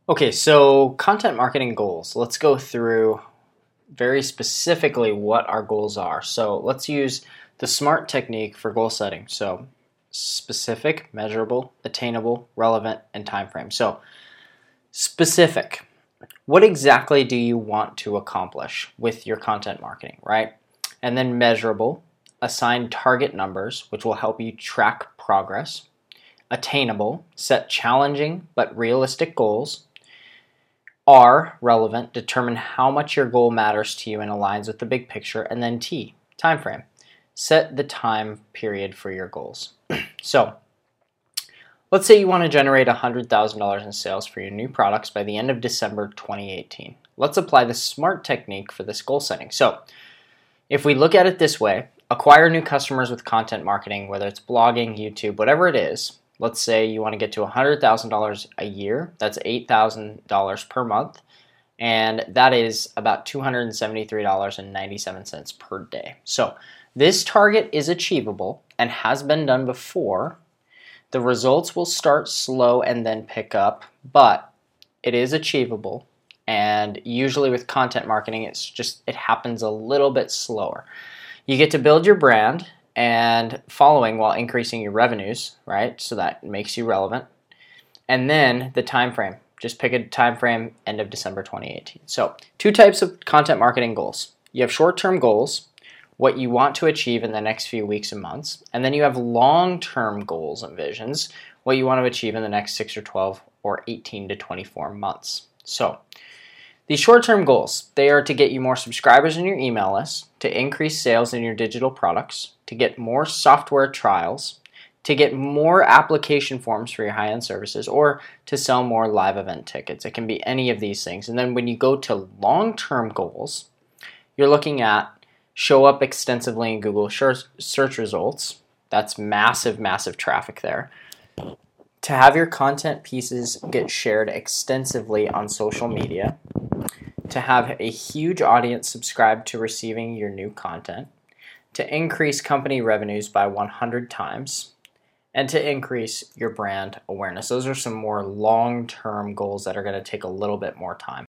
Okay, so content marketing goals. Let's go through very specifically what our goals are. So let's use the SMART technique for goal setting. So specific, measurable, attainable, relevant, and time frame. So specific. What exactly do you want to accomplish with your content marketing, right? And then measurable, assign target numbers, which will help you track progress. Attainable, set challenging but realistic goals. R, relevant, determine how much your goal matters to you and aligns with the big picture. And then T, time frame, set the time period for your goals. So let's say you want to generate $100,000 in sales for your new products by the end of December 2018. Let's apply the SMART technique for this goal setting. So if we look at it this way, acquire new customers with content marketing, whether it's blogging, YouTube, whatever it is. Let's say you want to get to $100,000 a year. That's $8,000 per month. And that is about $273.97 per day. So this target is achievable and has been done before. The results will start slow and then pick up, but it is achievable. And usually with content marketing, it happens a little bit slower. You get to build your brand and following while increasing your revenues, right? So that makes you relevant. And then the time frame. Just pick a time frame, end of December 2018. So two types of content marketing goals. You have short-term goals, what you want to achieve in the next few weeks and months. And then you have long-term goals and visions, what you want to achieve in the next 6 or 12 or 18 to 24 months. So these short-term goals, they are to get you more subscribers in your email list, to increase sales in your digital products, to get more software trials, to get more application forms for your high-end services, or to sell more live event tickets. It can be any of these things. And then when you go to long-term goals, you're looking at show up extensively in Google search results. That's massive, massive traffic there. To have your content pieces get shared extensively on social media. To have a huge audience subscribe to receiving your new content, to increase company revenues by 100 times, and to increase your brand awareness. Those are some more long-term goals that are going to take a little bit more time.